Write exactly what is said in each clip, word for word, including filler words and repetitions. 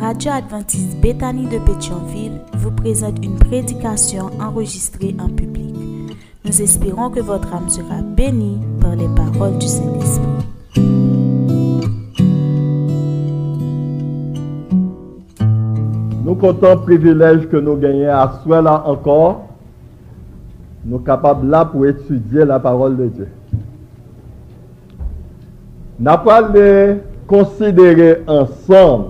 Radio Adventiste Bethany de Pétionville vous présente une prédication enregistrée en public. Nous espérons que votre âme sera bénie par les paroles du Saint-Esprit. Nous comptons privilège que nous gagnons à soi là encore. Nous sommes capables là pour étudier la parole de Dieu. Nous allons les considérer ensemble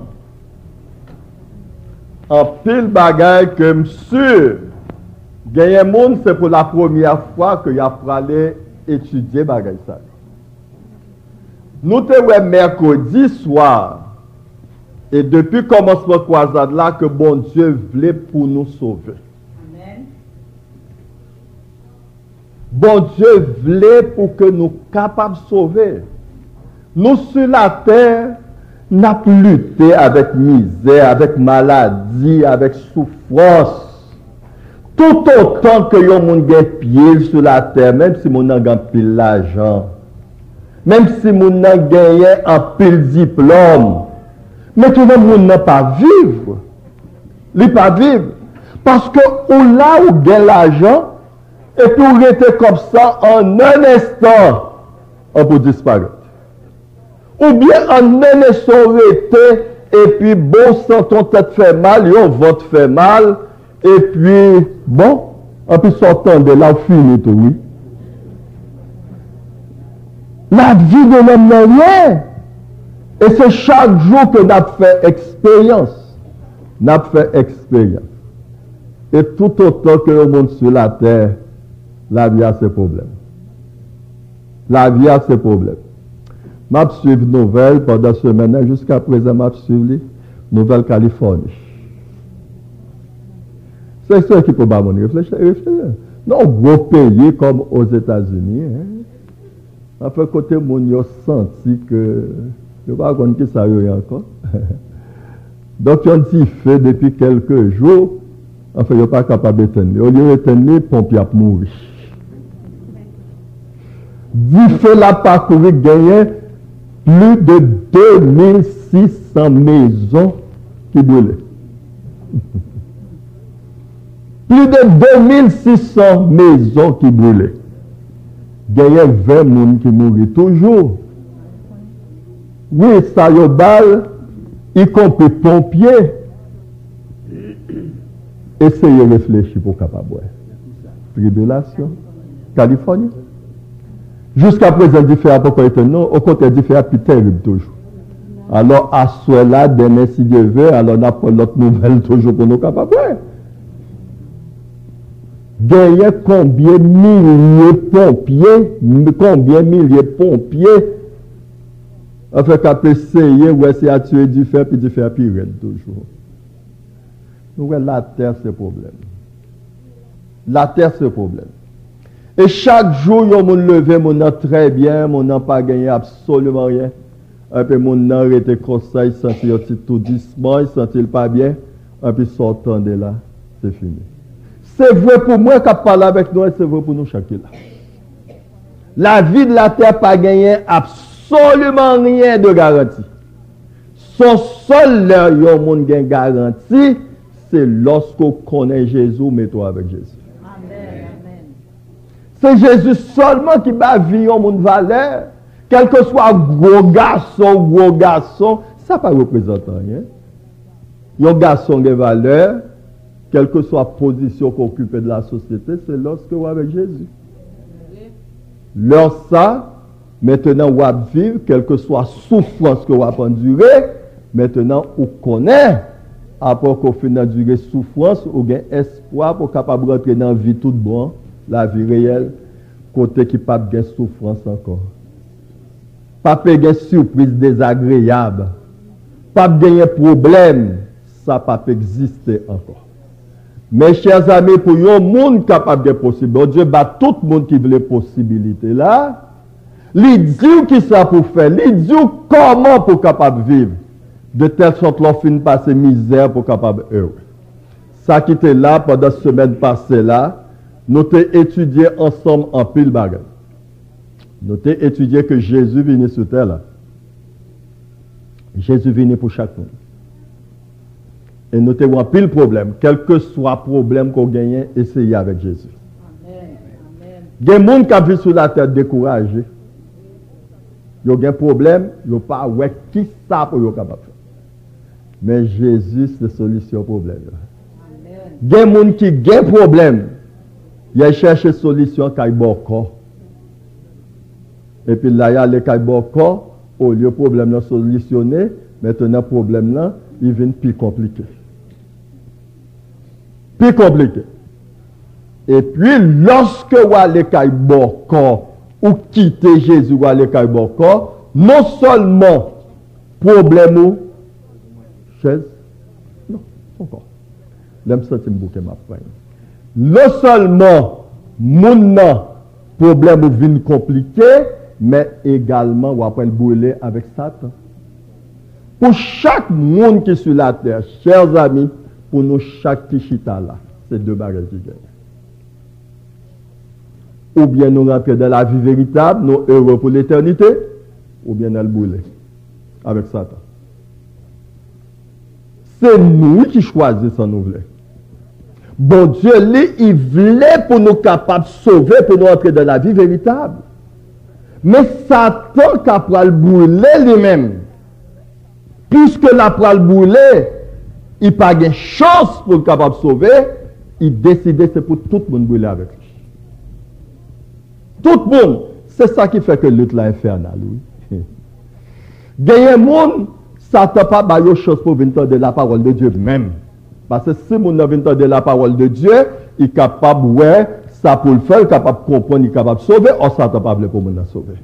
en pile bagaille que monsieur gagner monde c'est pour la première fois que y a pour aller étudier bagaille ça. Nous te ouais mercredi soir et depuis commencement croisade là que bon Dieu voulait pour nous sauver. Amen. Bon Dieu voulait pour que nous capables de sauver. Nous sur la terre n'a plus lutté avec misère, avec maladie, avec souffrance. Tout autant que yon moun gen pied sur la terre, même si moun nan gen pile l'argent, même si moun nan gagne un pile diplôme, mais tout le monde n'a pas vivre. Il pas vivre. Parce que ou là où gagne l'argent, et puis on rester comme ça en un instant, on peut disparaître. Ou bien en un instant rester, et puis bon, sans ton tête fait mal, yon ventre fait mal, et puis bon, on peut sortir de là, fini tout, oui. La vie de l'homme n'est rien. Et c'est chaque jour que nous avons fait expérience. Nous avons fait expérience. Et tout autant que le monde sur la terre, la vie a ses problèmes. La vie a ses problèmes. Je vais suivre les nouvelles pendant ce semaine. Jusqu'à présent, je vais suivre les Nouvelle-Californie. C'est ça qui peut pas réfléchir. Non, gros pays comme aux États-Unis. Hein. Enfin, côté mon yo senti que je ne sais pas qui ça y est encore. Donc, on dit fait depuis quelques jours, enfin, il n'est pas capable d'éteindre. Au lieu d'éteindre, les pompiers ont mouru. Dit fait la parcouru gagné plus de deux mille six cents maisons qui brûlaient. Plus de deux mille six cents maisons qui brûlaient. Gagné vingt personnes qui mourent toujours. Oui, ça y est, balle, y compris pompiers. Essayez de réfléchir pour capable. Tribulation. Californie. Jusqu'à présent, différent pourquoi était non, au contraire, différent plus terrible toujours. Alors, à cela, demain, si Dieu veut, alors on apprend l'autre nouvelle toujours pour nous capables. Gagner combien milliers de pompiers, combien milliers de pompiers, enfin, qu'on peut essayer, ou essayer à tuer du fer, puis du fer pire toujours. Donc, la terre, c'est le problème. La terre, c'est le problème. Et chaque jour, on me levé, mon nom très bien, mon n'a pas gagné absolument rien. Et puis, mon nom était comme ça, il sentit tout doucement, il sentit pas bien. Et puis, sortant de là, c'est fini. C'est vrai pour moi qui parle avec nous et c'est vrai pour nous chacun là. La vie de la terre pas gagné absolument rien de garantie. Son seul leur yon moun gen garantie, c'est lorsqu'on connaît Jésus, mets-toi avec Jésus. Amen. C'est Jésus seulement qui va vivre mon valeur. Quel que soit gros garçon, gros garçon, ça ne représente rien. Un garçon de valeur, quelle que soit la position qu'on occupe de la société, c'est lorsque vous avec Jésus. Lorsque ça, maintenant vous vivre, quelle que soit la souffrance que vous avez endurée, maintenant vous connaissez, après qu'on finit d'endurer souffrance, vous avez espoir pour capable rentrer dans la vie toute bonne, la vie réelle, côté qui pas de souffrance encore. Pas de surprise désagréable, pas de problème, ça pas exister encore. Mes chers amis, pour un monde capable de possible, Dieu bat tout le monde qui veut les possibilités là. Il dit qui ça pour faire, il dit comment pour capable vivre, de telle sorte qu'on finit passer misère pour capable heureux. Ça qui était là pendant la semaine passée là, nous avons étudié ensemble en pile bagage. Nous avons étudié que Jésus venait sur terre là. Jésus venait pour chaque monde. Et nous te remplis le problème. Quel que soit le problème qu'on gagne, essayez avec Jésus. Il y a des gens qui vivent sur la terre découragés. Il y a un problème, il n'y a pas ouais, qui ça pour être capable de faire. Mais Jésus, c'est la solution au problème. Il y a des gens qui ont un problème. Ils cherchent une solution qui est bon corps. Et puis là, il y a les qui bon corps. Au lieu de problème solutionné, maintenant, le problème là, il vient plus compliqué. Plus compliqué. Et puis, lorsque vous allez à bon corps, ou quitter Jésus, ou aller à bon corps, non seulement problème ou chaise, non, encore. L'aime sentir bouquet ma frère. Non seulement mon problème ou vient compliqué, mais également, on va le brûler avec Satan. Pour chaque monde qui est sur la terre, chers amis, pour nous, chaque tichita là, c'est deux bagages qui gagnent. Ou bien nous rentrer dans la vie véritable, nous heureux pour l'éternité, ou bien nous le brûler avec Satan. C'est nous qui choisissons nous voulons. Bon Dieu, lui, il voulait pour nous capables de sauver, pour nous entrer dans la vie véritable. Mais Satan qui a le brûler lui-même. Puisque la pral brûler, il n'a pas de chance pour être capable de sauver, il décide c'est pour tout le monde brûler avec lui. Tout le monde. C'est ça qui fait que lutte là infernale. Oui. Gagner monde, Satan n'a pas de chance pour venir de la parole de Dieu même. Parce que si on vient de la parole de Dieu, il est capable, ouais, ça pour le faire, il est capable de comprendre, il est capable de sauver, or Satan n'est pas pour nous sauver.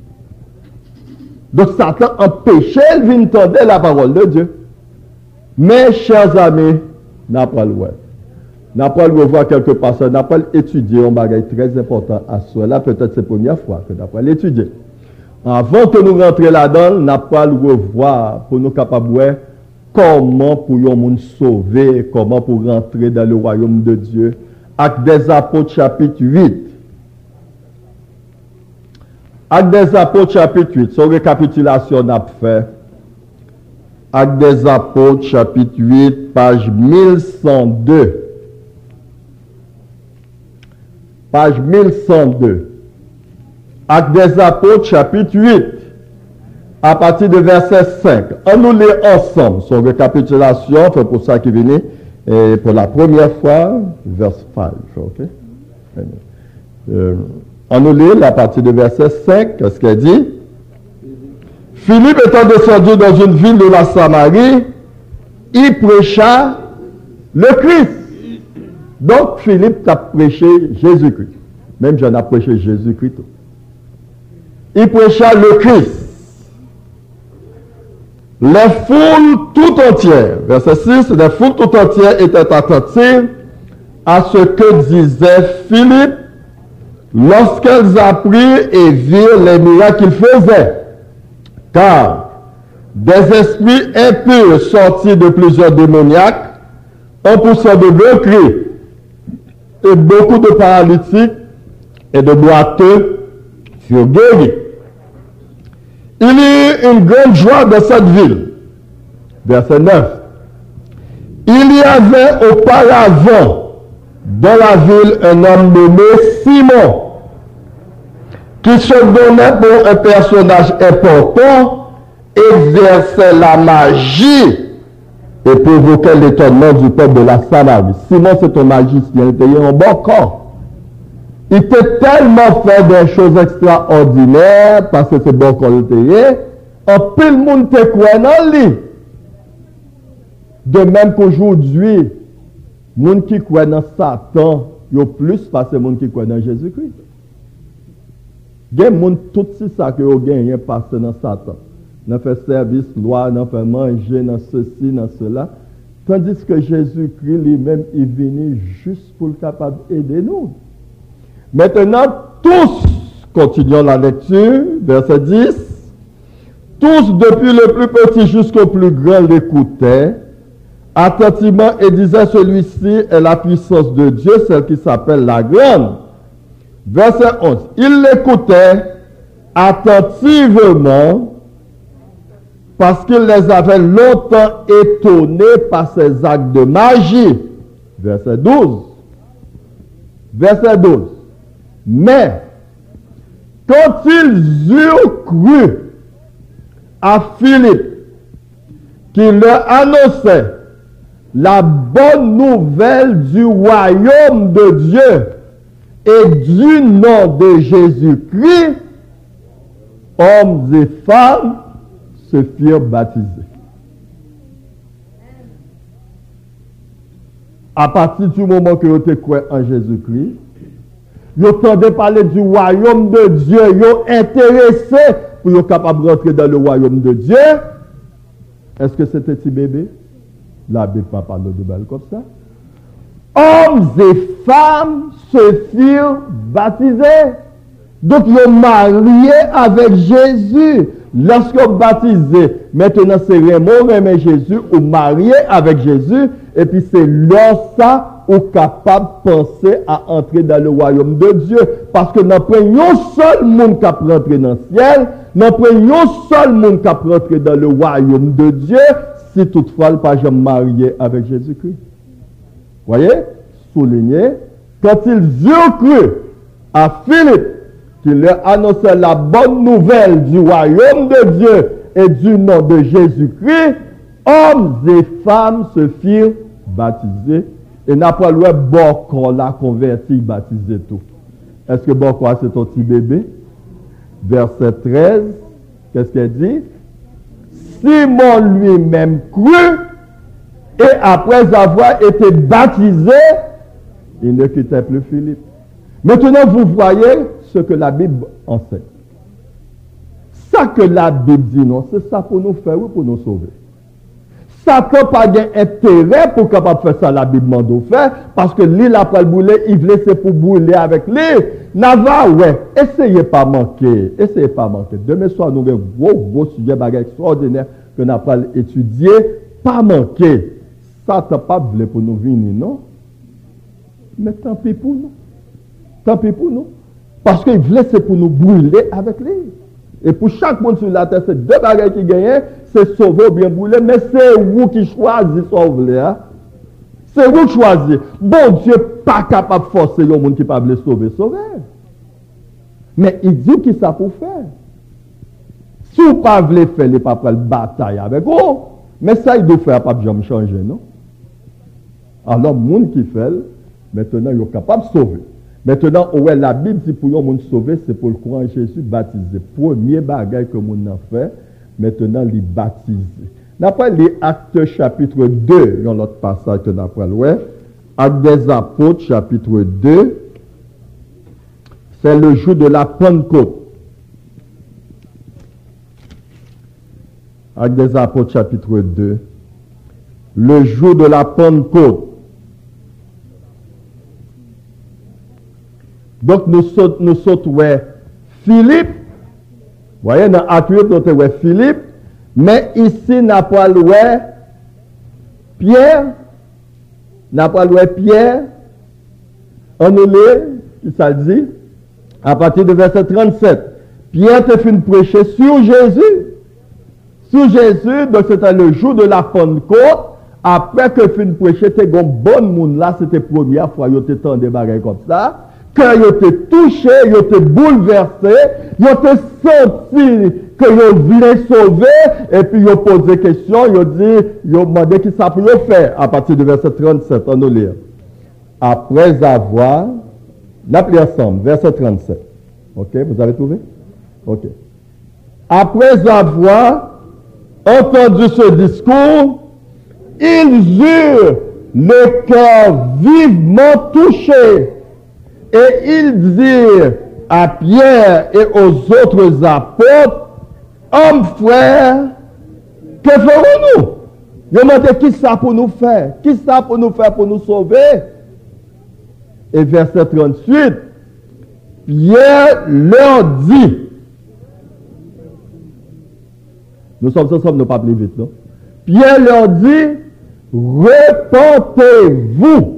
Donc Satan empêchait de venir de la parole de Dieu. Mais, chers amis, n'a pas le ouais. N'a pas le revoir quelque part, n'a pas l'étudier un bagage très important à soi. Là, peut-être c'est la première fois que n'a pas l'étudier. Avant que nous rentrions là-dedans, n'a pas le revoir pour nous capables de comment pour nous sauver, comment pour rentrer dans le royaume de Dieu. Actes des Apôtres, chapitre huit. Actes des Apôtres, chapitre huit. Son récapitulation n'a pas fait. Actes des Apôtres, chapitre huit, page mille cent deux. Page mille cent deux. Actes des Apôtres, chapitre huit. À partir de verset cinq. On nous lit ensemble son récapitulation, c'est pour ça qu'il venait et pour la première fois, verset cinq. Okay? Euh, on nous lit à partir de verset cinq, qu'est-ce qu'elle dit? Philippe étant descendu dans une ville de la Samarie, il prêcha le Christ. Donc Philippe a prêché Jésus-Christ. Même j'en ai prêché Jésus-Christ. Il prêcha le Christ. Les foules tout entières, verset six, les foules tout entières étaient attentives à ce que disait Philippe lorsqu'elles apprirent et virent les miracles qu'il faisait. Car des esprits impurs sortis de plusieurs démoniaques en poussant de grands cris et beaucoup de paralytiques et de boiteux furent guéris. Il y eut une grande joie dans cette ville. Verset neuf. Il y avait auparavant dans la ville un homme nommé Simon, qui se donnait pour un personnage important, exerçait la magie et provoquait l'étonnement du peuple de la Samarie. Simon, c'est un magicien, il était un bon corps. Il était tellement fait des choses extraordinaires parce que c'est bon qu'on était. En peu le monde te croit dans lui. De même qu'aujourd'hui, les gens qui croient dans Satan, il y a plus parce que les gens qui croient dans Jésus-Christ. Il y a des gens tout ça que vous gagnez parce que dans Satan. Dans fait service, loi, dans fait manger, dans ceci, dans cela. Tandis que Jésus-Christ lui-même est venu juste pour le capable d'aider nous. Maintenant, tous, continuons la lecture, verset dix, tous, depuis le plus petit jusqu'au plus grand, l'écoutaient attentivement et disaient, celui-ci est la puissance de Dieu, celle qui s'appelle la grande. Verset onze, ils l'écoutaient attentivement parce qu'il les avait longtemps étonnés par ses actes de magie. Verset douze. Verset douze. Mais, quand ils eurent cru à Philippe, qui leur annonçait la bonne nouvelle du royaume de Dieu et du nom de Jésus-Christ, hommes et femmes se firent baptiser. À partir du moment que vous avez cru en Jésus-Christ, vous entendez parler du royaume de Dieu, vous êtes intéressé pour être capable de rentrer dans le royaume de Dieu. Est-ce que c'était petit bébé? La Bible ne parle pas de balle comme ça. Hommes et femmes se firent baptiser. Donc, ils sont mariés avec Jésus. Lorsqu'on baptisé, maintenant c'est vraiment aimer Jésus ou marié avec Jésus. Et puis c'est là ça ou capable de penser à entrer dans le royaume de Dieu. Parce que nous prenons un seul monde qui a rentré dans le ciel. Nous prenons un seul monde qui a rentré dans le royaume de Dieu. Si toutefois le pas jamais marié avec Jésus-Christ. Voyez? Souligné. Quand ils eurent cru à Philippe, qui leur annonçait la bonne nouvelle du royaume de Dieu et du nom de Jésus-Christ, hommes et femmes se firent baptiser. Et n'a pas le bon l'a converti, baptisé tout. Est-ce que bon quoi c'est ton petit bébé? Verset treize, qu'est-ce qu'elle dit? Simon lui-même crut, et après avoir été baptisé, il ne quittait plus Philippe. Maintenant, vous voyez ce que la Bible enseigne. Ça que la Bible dit, non, c'est ça pour nous faire ou pour nous sauver. Satan n'a pas d'intérêt pour capable faire ça, la Bible m'a fait, parce que l'île après le boulet, il voulait c'est pour bouler avec lui. Nava, ouais, essayez pas manquer, essayez pas manquer. Demain soir, nous avons un gros, gros sujet extraordinaire que nous avons étudié, pas manquer. Satan pas voulu pour nous venir, non? Mais tant pis pour nous. Tant pis pour nous. Parce qu'il voulait c'est pour nous brûler avec lui. Et pour chaque monde sur la terre, c'est deux bagages qui gagnent, c'est sauver ou bien brûler, mais c'est vous qui choisissez sauver. Hein? C'est vous qui choisissez. Bon Dieu pas capable de forcer le monde qui ne peut pas sauver, sauver. Mais il dit qui ça pour faire. Si vous ne pas voulez faire, il ne pas faire la bataille avec vous. Mais ça, il doit faire, pas jamais changer, non? Alors, le monde qui fait, maintenant, il est capable de sauver. Maintenant, ouais, la Bible dit pour le monde sauver, c'est pour le croire en Jésus baptisé. Premier bagage que le monde a fait, maintenant, il est baptisé. D'après les Actes chapitre deux, il y a un autre passage que nous avons ouais. Actes des Apôtres chapitre deux, c'est le jour de la Pentecôte. Actes des Apôtres chapitre deux, le jour de la Pentecôte. Donc, nous sautons, nous sautons, ouais, Philippe. Vous voyez, dans Acte huit, nous ouais, Philippe. Mais ici, n'a pas ouais, Pierre. N'a pas ouais, Pierre. On nous lit, qui ça dit? À partir du verset trente-sept. Pierre te fait prêcher sur Jésus. Sur Jésus, donc c'était le jour de la Pentecôte. Après que fin prêcher, c'était un bon monde là, c'était la première fois que tu as des bagages comme ça. Quand ils étaient touchés, ils étaient bouleversés, ils étaient sentis qu'ils voulaient sauver, et puis ils ont posé des questions, ils ont dit, ils ont demandé qui ça pouvait faire, à partir du verset trente-sept, on nous lit. Après avoir, l'appelez ensemble, verset trente-sept. Ok, vous avez trouvé? Ok. Après avoir entendu ce discours, ils eurent le cœur vivement touché. Et ils dirent à Pierre et aux autres apôtres, hommes frères, que ferons-nous? Ils ont demandé qui ça pour nous faire? Qui ça pour nous faire pour nous sauver? Et verset trente-huit, Pierre leur dit, nous sommes ensemble, nous ne pas plus vite, non? Pierre leur dit, repentez-vous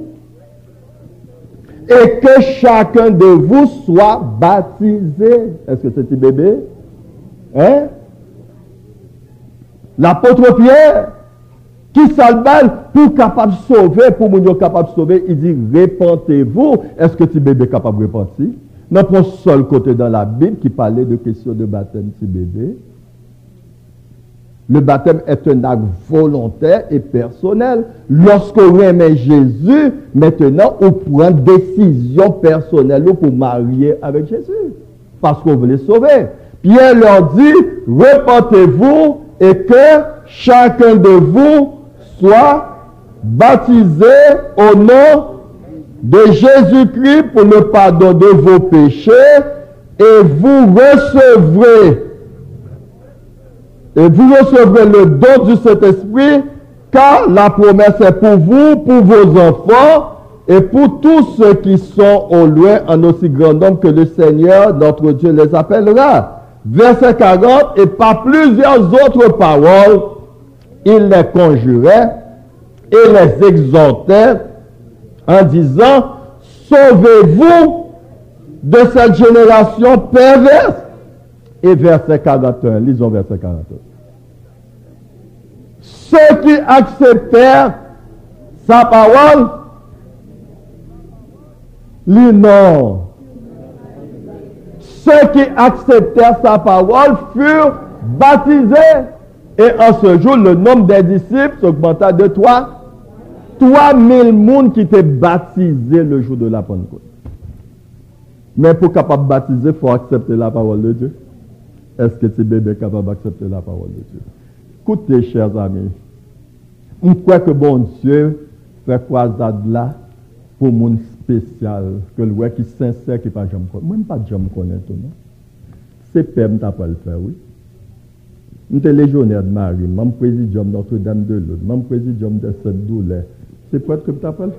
et que chacun de vous soit baptisé. Est-ce que c'est un petit bébé? Hein? L'apôtre Pierre, qui s'albane pour capable de sauver, pour mon capable de sauver, il dit, répentez-vous. Est-ce que tu bébé capable de repentir? Nous prenons seul côté dans la Bible qui parlait de question de baptême de bébé. Le baptême est un acte volontaire et personnel. Lorsqu'on aime Jésus, maintenant, on prend une décision personnelle pour marier avec Jésus. Parce qu'on veut les sauver. Pierre leur dit, repentez-vous et que chacun de vous soit baptisé au nom de Jésus-Christ pour le pardon de vos péchés et vous recevrez et vous recevrez le don du Saint-Esprit, car la promesse est pour vous, pour vos enfants et pour tous ceux qui sont au loin en aussi grand nombre que le Seigneur, notre Dieu, les appellera. Verset quarante, et par plusieurs autres paroles, il les conjurait et les exhortait en disant, sauvez-vous de cette génération perverse. Et verset quarante et un, lisons verset quarante et un. Ceux qui acceptèrent sa parole, lis non. Ceux qui acceptèrent sa parole furent baptisés. Et en ce jour, le nombre des disciples s'augmenta de trois. trois mille personnes qui étaient baptisés le jour de la Pentecôte. Mais pour capable de baptiser, il faut accepter la parole de Dieu. Est-ce que tu bébé capable d'accepter la parole de Dieu? Écoutez, chers amis, je crois que bon Dieu fait croisade là pour mon spécial, que le qui est sincère, qui n'est pas jamais connaître. Moi, je ne pas jamais connaître, non? C'est P E M qui n'a pas le faire, oui. Je suis légionnaire de Marie, je suis président de Notre-Dame de Lourdes, je suis président de cette douleur. C'est quoi que tu t'appelles?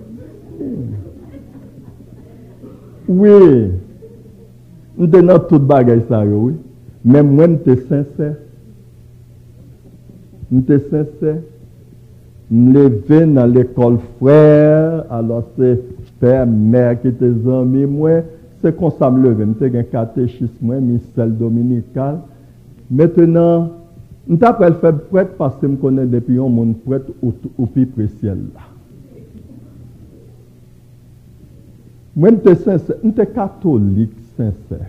Oui. Je suis dans toute bagaille, ça, oui. Mais moi, je suis sincère. Je suis sincère. Je me levais dans l'école frère, alors c'est père, mère qui étaient amis, moi. C'est comme ça me lever. Je suis un catéchisme, missel dominical. Maintenant, je suis après faire prêtre parce que je connais depuis un monde prêtre au, au pays précieux là. Moi, je suis sincère. Je suis catholique sincère.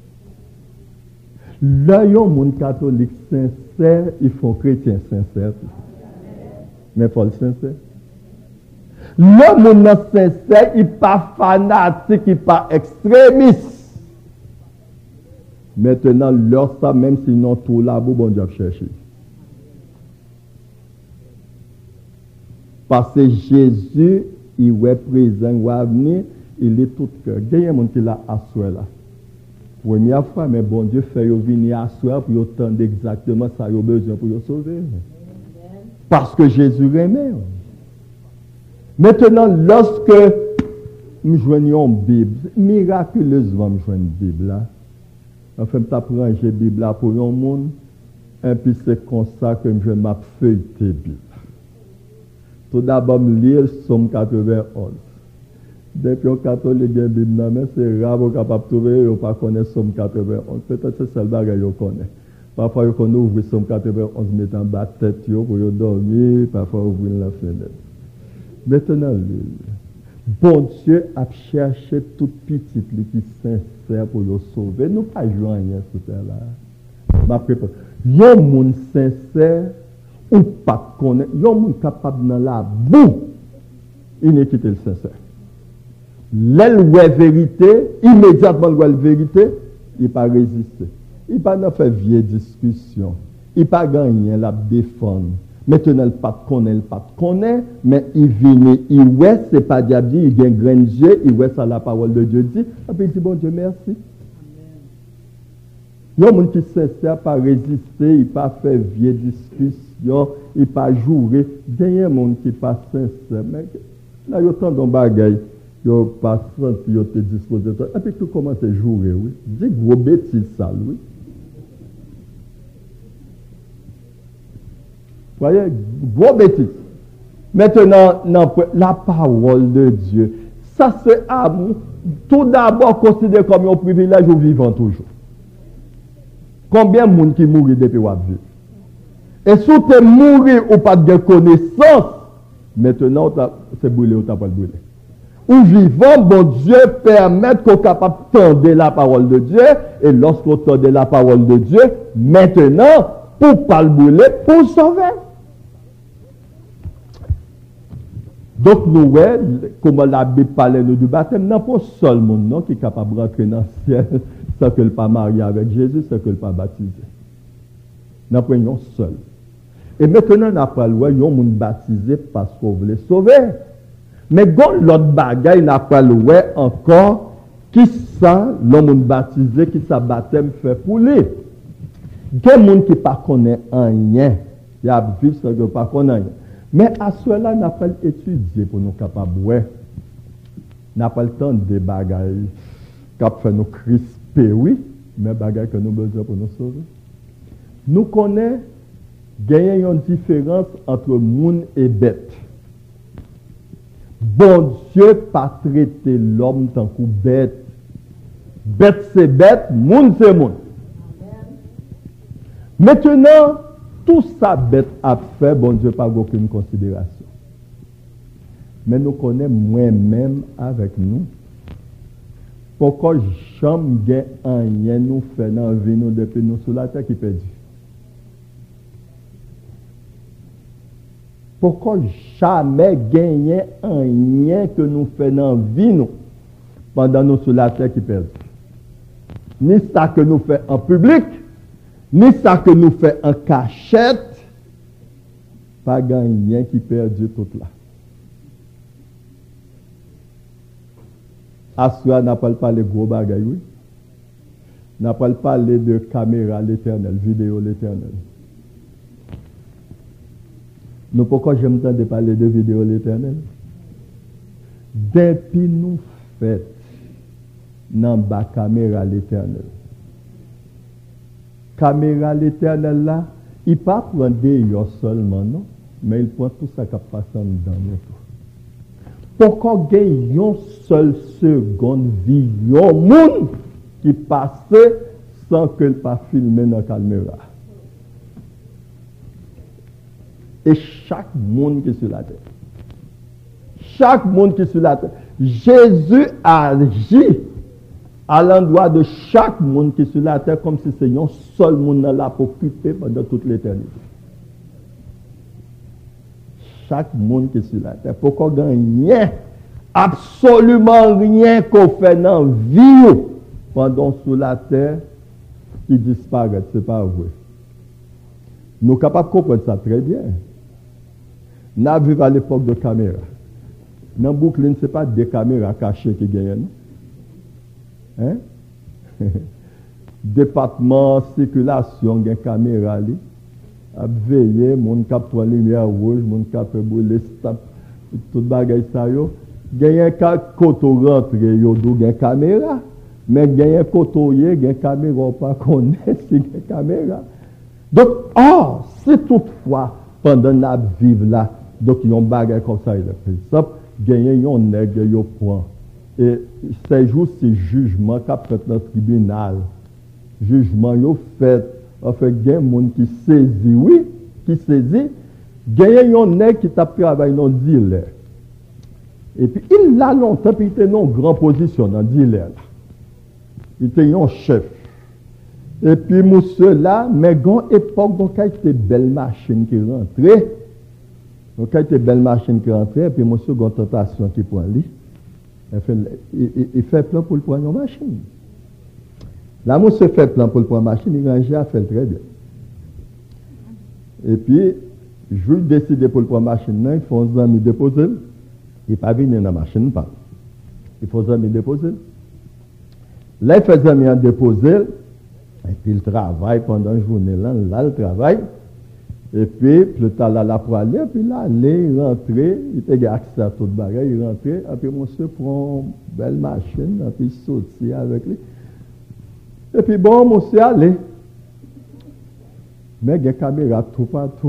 Là, il y a un monde catholique sincère, il faut chrétien sincère. Mais il faut le sincère. Le monde sincère, il n'est pas fanatique, il n'est pas extrémiste. Maintenant, leur ça, même s'ils n'ont tout là, bon Dieu chercher. Parce que Jésus, il est présent, il est venu, il est tout cœur. Il y a un monde qui l'a assuré là. Première fois, mais bon Dieu fait venir assuré pour entendre exactement ça, il a besoin pour le sauver. Parce que Jésus aimait. Maintenant, lorsque nous joignons une Bible, miraculeusement nous joignons une Bible là, enfin, je prends la Bible là pour un monde, et puis c'est comme ça que je m'ai feuilleté la Bible. Tout d'abord, je lis Somme quatre-vingt-onze. Depuis un catholique de la Bible, c'est rare qu'on capable de trouver, on ne pas connaître Somme quatre-vingt-onze. Peut-être que c'est le bagage qu'on connaît. Parfois, on ouvre Somme quatre-vingt-onze, mettant en bas tête pour dormir, parfois on ouvre la fenêtre. Maintenant, bon Dieu a cherché toute petite qui est sincère pour le sauver. Nous ne pas jouer rien sur terre là. Il y a un monde sincère ou pas connaître. Il y a un monde capable dans la boue. Il n'est quitté le sincère. L'aile ouais vérité, immédiatement le vérité, il pas résister. Il pas faire vieille discussion. Il pas gagner la défendre. Maintenant, il pas connaît, il pas connaît, mais il vient, il ouais, c'est pas diable, il gagne grand Dieu, il ouais ça la parole de Dieu dit, et puis il dit bon Dieu merci. Il y a un monde qui sincère pas résister, il pas faire vieille discussion, il pas jouer. Il y a un monde qui pas sincère, mais là il y a tant de bagailles. Yo pas senti yo te disposé et puis tu commences à jouer oui dis gros bêtise ça oui voyez gros bêtise maintenant non, la parole de Dieu ça c'est amour tout d'abord considéré comme un privilège au vivant toujours combien de monde qui mourit depuis wa vivre Et si tu es mourir ou pas de connaissance, maintenant, c'est brûlé ou tu n'as pas brûlé. Ou vivant, bon Dieu permet qu'on soit capable de tendre la parole de Dieu. Et lorsqu'on tend la parole de Dieu, maintenant, pour pas le brûler, pour le sauver. Donc, nous voyons comment la Bible parle nous du baptême. Non, pas seul monde non, qui est capable de rentrer dans le ciel sans que le pas marié avec Jésus, sans que le pas baptisé. Nous prenons seul. Et maintenant, nous apprenons, il y a un monde baptisé parce qu'on voulait sauver. Mais quand l'autre bagaille n'a pas loué encore, qui ça, l'homme baptisé, qui sa baptême fait pour lui. Il y a des gens qui ne connaissent rien. Il y a des gens qui ne connaissent rien. Mais à cela, n'a pas étudié pour nous capables. Ouais. N'a pas le temps de bagailles qui fait nous crisper, oui, mais bagailles que nous avons besoin pour nous sauver. Nous connaissons, il y a une différence entre monde et bête. Bon Dieu pas traiter l'homme tant que bête. Bête c'est bête, monde c'est monde. Maintenant, tout ça bête a fait, bon Dieu pas aucune considération. Mais nous connaissons moi-même avec nous. Pourquoi jamais rien nous fait dans la vie nous depuis nous sur la terre qui perdu. Pourquoi jamais gagner rien que nous faisons dans la vie nous, pendant nous sur la terre qui perd. Ni ça que nous faisons en public, ni ça que nous faisons en cachette, pas gagner rien qui perd tout là. Assoir n'a pas parlé de gros bagailles, oui. N'a pas parlé de caméra l'éternel, vidéo l'éternel. Nous, pourquoi j'aime tant de parler de vidéo l'éternel? Depuis nous faisons dans la caméra l'éternel. Caméra l'éternel là, il ne pas prendre d'ailleurs seulement, non, mais il prend tout ça qui passe dans nous. Pourquoi gagner une seule seconde vie, un monde qui passe sans que le pas filmer dans la caméra? Et chaque monde qui est sur la terre. Chaque monde qui est sur la terre. Jésus agit à l'endroit de chaque monde qui est sur la terre comme si c'était un seul monde là pour occuper pendant toute l'éternité. Chaque monde qui est sur la terre. Pourquoi rien, absolument rien qu'on fait dans la vie pendant sur la terre qui disparaît. Ce n'est pas vrai. Nous sommes capables de comprendre ça très bien. Nous vivons à l'époque de caméra. Dans Brooklyn, ce n'est pas des caméras cachées qui gagnent. Hein? Département circulation, il y a une caméra. À veiller, mon cap pour la lumière rouge, mon cap pour brûler, tout le bagage. Il y a un côté rentré, il y a une caméra. Mais il y a un côté, il y a une caméra, on ne pas connaître si il y a une caméra. Donc, or, si toutefois, pendant la vivre là, donc il y a un bagage comme ça, par exemple, il y a un nègre, il y a un point. Et c'est juste ce jugement qu'a fait dans le tribunal. Jugement, il y a fait, en fait, il y a un monde qui saisit, oui, qui saisit, il y a un nègre qui t'a travaillé dans le dealer. Et puis, il l'a longtemps, puis il était dans une grande position dans le dealer. Il était un chef. Et puis, monsieur là, mais quand époque, donc, il y a des belles machines qui rentraient. Donc, il y a des belles machines qui rentraient, et puis, monsieur, il y a une tentation qui prend lui. Il fait, il, il fait plan pour le prendre une machine. Là, monsieur fait plan pour le prendre une machine, il range à faire très bien. Et puis, je vais décider pour le prendre une machine, il faut un ami déposer. Il n'est pas venu dans la machine, pas. Il faut un ami déposer. Là, il fait un ami déposer. Et puis il travaille pendant une journée là, là il travaille. Et puis, plus tard là, là pour aller, puis là, il rentrer, il a accès à tout le bagage, il rentrait, et puis monsieur prend une belle machine, et puis il sortit avec lui. Et puis bon, monsieur allait. Mais il y a une caméra tout partout.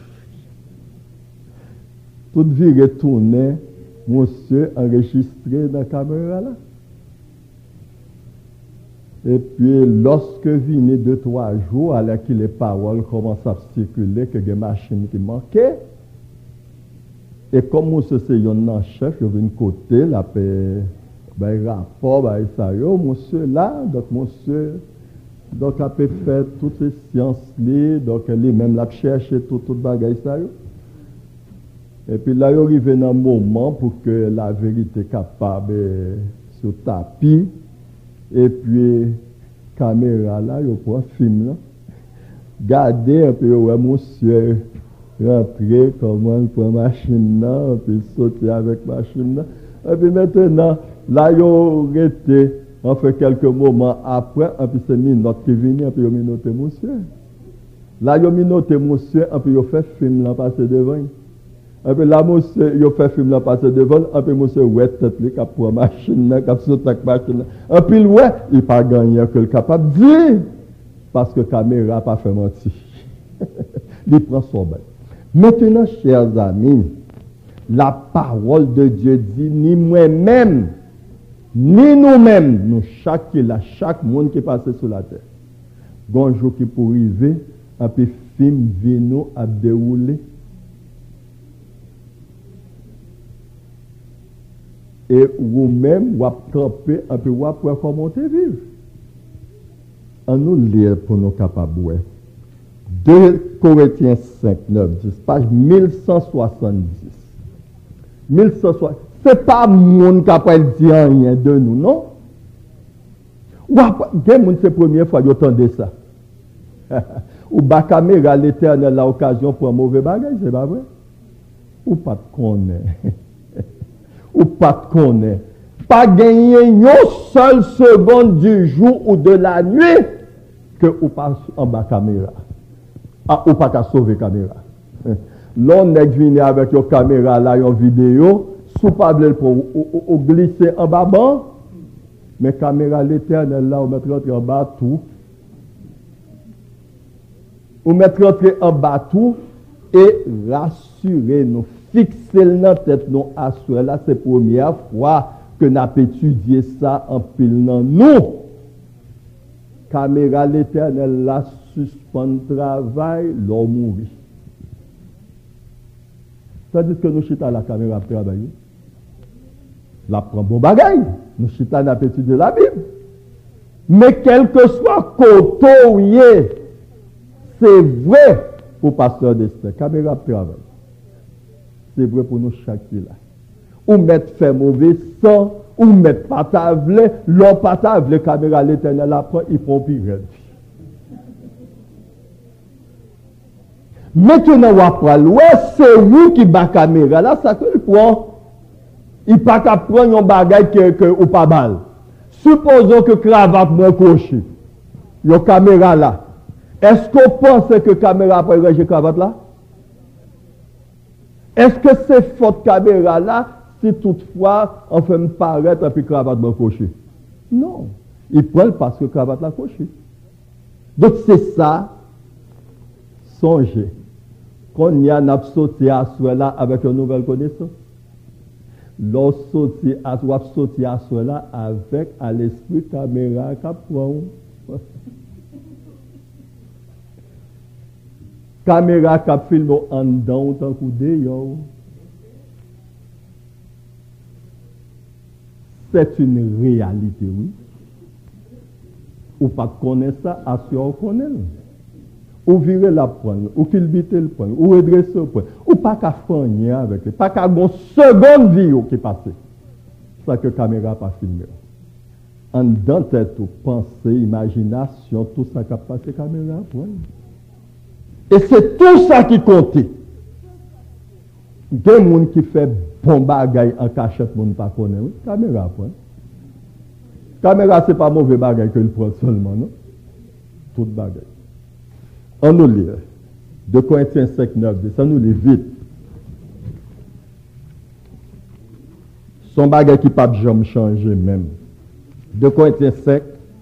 Tout viré tourné, monsieur enregistré dans la caméra là. Et puis, lorsque vient deux, trois jours, alors que les paroles commencent à circuler, que des machines qui manquaient, et comme monsieur c'est un chef, je viens de côté, la paix, ben, rapport, ben, ça, yo, monsieur là, donc monsieur, donc a fait toutes ces sciences-là, donc lui-même l'a cherché tout, tout bagage ça, yo. Et puis là, il arrive dans un moment pour que la vérité capable sur tapis. Et puis, caméra là, il prend film là. Gardez un peu, ouais, monsieur, rentrer, comment il prend machine là, et puis sauter avec machine là. Et puis maintenant, là, il a arrêté, on fait quelques moments après, et puis c'est minute qui vient, et puis il a minoté monsieur. Là, il a minoté monsieur, et puis il a fait film là, passer devant. Et puis là, monsieur, il a fait film là, passer devant, et puis monsieur, ouais, tête, il a pris la machine là, il a sauté avec la machine là. Et puis, ouais, il n'a pas gagné que le capable de dire, parce que la caméra n'a pas fait mentir. Il prend son bain. Maintenant, chers amis, la parole de Dieu dit, ni moi-même, ni nous-mêmes, nous, chaque, là, chaque monde qui est passé sur la terre, un jour qui pour arriver, et puis film vient nous à dérouler. Et vous-même, vous avez campé, et puis vous avez comment vivre. On nous lire pour nous capables. deux Corinthiens cinq, neuf, dix, page mille cent soixante-dix. mille cent soixante. Ce n'est pas le monde qui a dit rien de nous, non? Ou des gens, c'est la première fois qu'ils entendent ça. Ou bas caméra l'éternel a l'occasion pour un mauvais bagage, c'est pas vrai? Ou pas de connaître. Ou pas de connaître. Pas gagner une seule seconde du jour ou de la nuit que ou pas en bas caméra. Ah, ou pas qu'à sauver caméra. L'on est venu avec une caméra là, une vidéo, sous pas pour ou glisser en bas ban, mais caméra l'éternel là, on met rentrer en bas tout. On met rentrer en bas tout et rassurer nous, fixer notre tête, nous assurer là, c'est la première fois que nous avons étudié ça en pile dans nous. Caméra l'éternel là, suspend le travail, l'on mourit. Ça dit que nous chita la caméra pour travailler. La prend bon bagaille. Nous chita n'a pas étudié la Bible. Mais quel que soit côté où il est, c'est vrai pour pasteur d'Esther. Caméra pour travailler. C'est vrai pour nous chaque là. Ou mettre fait mauvais sang, ou mettre pas table, l'on pas table, caméra l'éternel après, il prend pire. Maintenant, on va ouais, c'est vous qui bat caméra là, ça que le prend. Il pas qu'à prendre un bagage que, que, ou pas mal. Supposons que cravate moins coché. Il y a caméra là. Est-ce qu'on pense que caméra après ranger cravate là? Est-ce que c'est faute caméra là si toutefois on fait me paraître et puis cravate moins coché? Non. Il prend parce que cravate là coché. Donc c'est ça, songez. Qu'on y a n'a sauté à cela avec une nouvelle connaissance. Lorsque sauté à sauté à cela avec à l'esprit caméra capron. Caméra cap filme en dedans tant que dehors. C'est une réalité, oui. Ou pas connaître ça, assure connaît. Ou virer la pointe, ou culbuter le point, ou redresser le point, ou pas qu'à fagner avec lui, pas qu'à une seconde vie qui passe. C'est ça que la caméra n'a pas filmé. En dans tête, pensée, imagination, tout ça qui a passé la caméra. Ouais. Et c'est tout ça qui compte. Il y a des gens qui font bon bagage en cachette, ils ne pas connaître. Oui, caméra. Ouais. Caméra, ce n'est pas mauvais bagage que le prend seulement, non? Tout bagage. On nous lit. deux Corinthiens cinq, neuf, dix. Ça nous lit vite. Son bagage qui ne peut jamais changer même. deux Corinthiens cinq.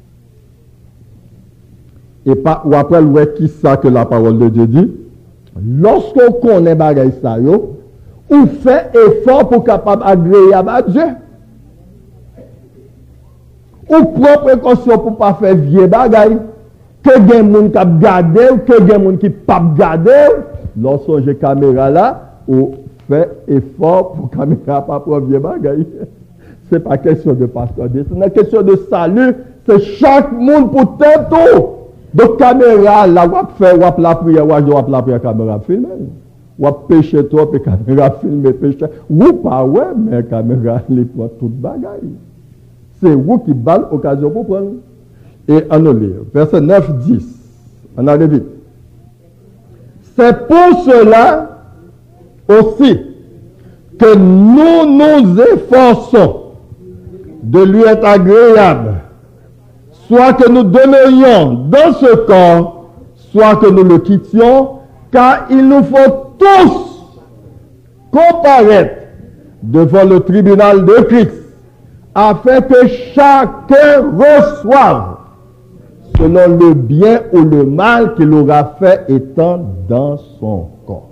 Et pas, ou après, ouais, qui ça que la parole de Dieu dit? Lorsqu'on connaît bagage ça, yo, on fait effort pour capable agréable à Dieu. Ou prend précaution pour pas faire vieux bagaille. Que des gens qui regardent, que des gens qui ne pas regarder. Lorsque j'ai caméra là, ou fait effort pour la caméra pas pour vieux bagaille. Ce n'est pas question de pasteur, c'est une question de salut. C'est chaque monde pour tantôt. Donc, caméra, là, on fait la prière, on va la prière, caméra filmer. On va pécher toi, et caméra filmer, pécher. Ou pas, ouais, mais caméra, les prend toute bagaille. C'est vous qui balle l'occasion pour prendre. Et on nous lit, verset neuf, dix. On arrive vite. C'est pour cela aussi que nous nous efforçons de lui être agréable, soit que nous demeurions dans ce corps, soit que nous le quittions, car il nous faut tous comparaître devant le tribunal de Christ, afin que chacun reçoive selon le bien ou le mal qu'il aura fait étant dans son corps.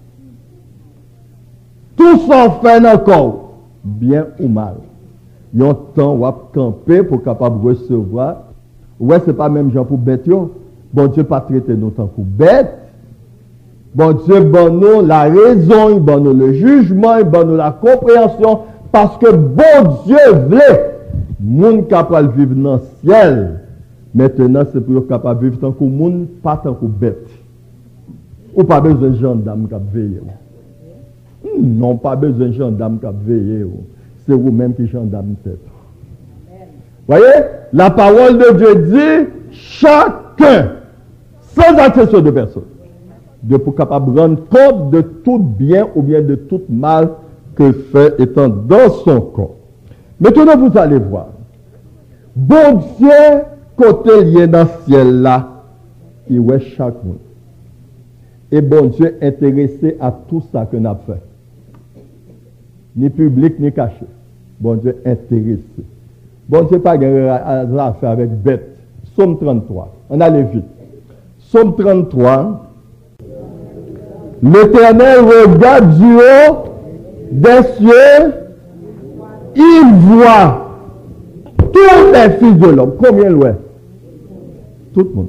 Tout s'en fait dans le corps, bien ou mal. Il y a un temps où on camper pour capable recevoir. Ouais, ce n'est pas même gens pour bête. Bon Dieu pas traiter nous tant pour bête. Bon Dieu bon nous la raison, il bon nous le jugement, il bon nous la compréhension, parce que bon Dieu voulait monde capable vivre dans le ciel. Maintenant, c'est pour capable vivre tant que monde pas tant que bête. Ou pas besoin de gendarme qui veille. Non, pas besoin de gendarme qui veille. C'est vous-même qui gendarme tête. Voyez, la parole de Dieu dit chacun, sans exception de personne, de pour capable rendre compte de tout bien ou bien de tout mal que fait étant dans son corps. Maintenant, vous allez voir. Bon Dieu, côté lié dans le ciel là, il voit chaque monde. Et bon Dieu intéressé à tout ça que nous avons fait. Ni public, ni caché. Bon Dieu intéressé. Bon Dieu pas à faire avec bête. Psaume trente-trois. On allait vite. Psaume trente-trois. L'Éternel regarde du haut des cieux. Il voit tous les fils de l'homme. Combien loin? Tout le monde.